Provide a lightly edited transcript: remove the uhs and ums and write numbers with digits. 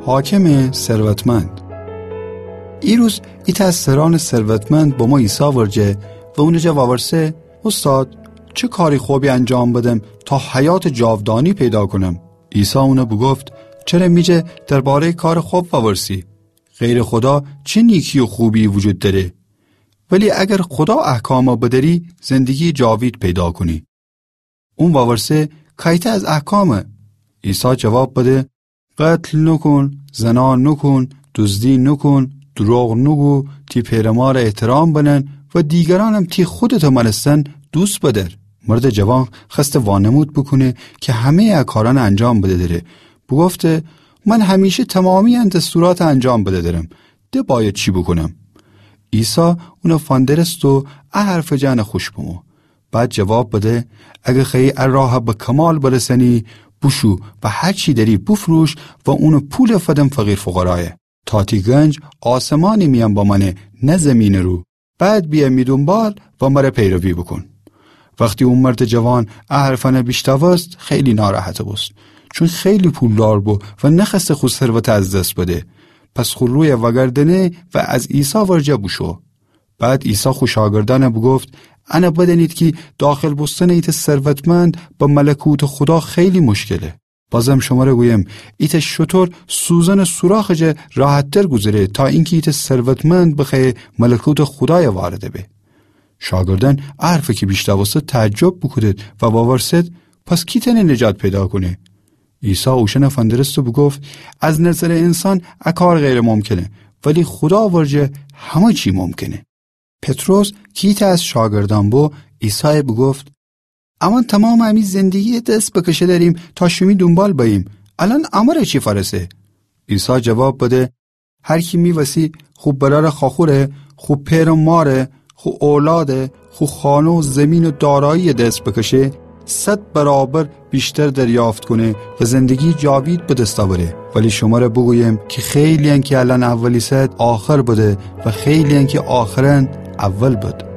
حاکم ثروتمند. این روز ایت از سران ثروتمند با ما عیسی ورجه و اونجا واورسه استاد چه کاری خوبی انجام بدم تا حیات جاودانی پیدا کنم؟ عیسی اونو بگفت چرا میجه درباره کار خوب واورسی؟ غیر خدا چه نیکی و خوبی وجود داره؟ ولی اگر خدا احکامو بدری زندگی جاوید پیدا کنی. اون واورسه کایته از احکامه. عیسی جواب بده قتل نکن، زنا نکن، دزدی نکن، دروغ نگو، تی پیرمار احترام بنن و دیگرانم تی خودتو ملستن دوست بدر. مرد جوان خست وانمود بکنه که همه کاران انجام بده داره. بگفته من همیشه تمامی دستورات انجام بده دارم. ده باید چی بکنم؟ عیسی اونو فاندرست و حرف جان خوش بمو. بعد جواب بده اگه خیلی راه به کمال برسنی بشو و هر چی داری بفروش و اونو پول فدم فقیر فقرایه. تاتی گنج آسمانی میان با منه نه زمین رو. بعد بیا میدونبال و مره پیروی بکن. وقتی اون مرد جوان حرفانه بیشتواست خیلی ناراحته بست چون خیلی پولدار بود و نخسته خود ثروت از دست بده. پس خلوی وگردنه و از عیسی ورجه بشو. بعد عیسی خوشاگردانه بگفت انا بدانید که داخل بستن ایت ثروتمند با ملکوت خدا خیلی مشکله. بازم شما رو گویم ایت شطور سوزن سوراخ راحت تر گذره تا اینکه ایت ثروتمند بخواه ملکوت خدای وارده به. شاگردان عرفه که بیشتر واسه تعجب بکدید و باورسید پس کی تنه نجات پیدا کنه؟ عیسی اوشن فندرست بگفت از نظر انسان اکار غیر ممکنه ولی خدا ورجه همه چی ممکنه. پتروس کیت از شاگردان بو عیسی بگفت اما تمام همی زندگی دست بکشه داریم تا شمی دنبال باییم الان امره چی فرسه؟ عیسی جواب بده هر کی میوسی خوب برار خاخوره خوب پیر و ماره خوب اولاده خوب خانه و زمین و دارایی دست بکشه 100 برابر بیشتر دریافت کنه و زندگی جاوید به دست آوره. ولی شما را بگویم که خیلی ان که الان اولی صد آخر بوده و خیلی ان که آخرن اول بود.